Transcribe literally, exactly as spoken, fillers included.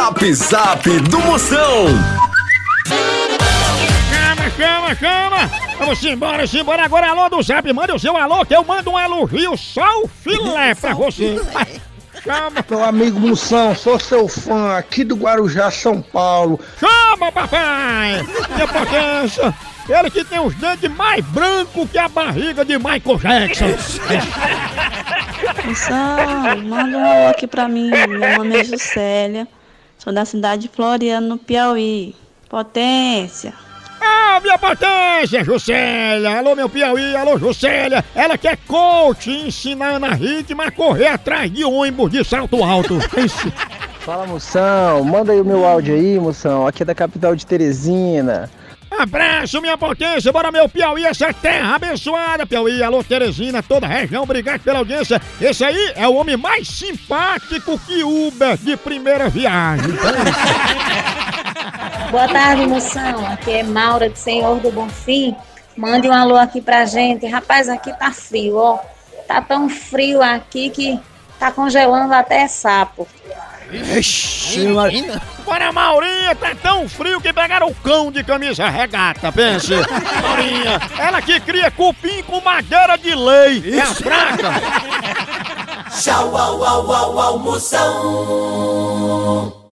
Zap Zap do Moção. Chama, chama, chama! Vamos embora, embora agora. Alô do Zap, manda o seu alô que eu mando um elogio só o filé pra você. Chama! Meu amigo Moção, sou seu fã aqui do Guarujá, São Paulo. Chama, papai! Minha potência! Ele que tem os dentes mais brancos que a barriga de Michael Jackson. Moção, manda um alô aqui pra mim. Meu nome é Juscelia. Sou da cidade de Floriano, no Piauí. Potência! Ah, minha potência, Juscelia! Alô, meu Piauí, alô, Juscelia! Ela que é coach ensinando a ritmo a correr atrás de ônibus de salto alto. Fala, Moção, manda aí o meu áudio aí, Moção, aqui é da capital de Teresina. Abraço, minha potência, bora meu Piauí, essa terra abençoada, Piauí, alô Teresina, toda a região, obrigado pela audiência. Esse aí é o homem mais simpático que Uber de primeira viagem. Boa tarde, Moção, aqui é Maura de Senhor do Bonfim. Mande um alô aqui pra gente. Rapaz, aqui tá frio, ó. Tá tão frio aqui que tá congelando até sapo. Ixi, Bora, Maurinha, tá tão frio que pegaram o cão de camisa regata, pense. Maurinha, ela que cria cupim com madeira de lei. É a praga. Tchau, au, au, au, au, Moção.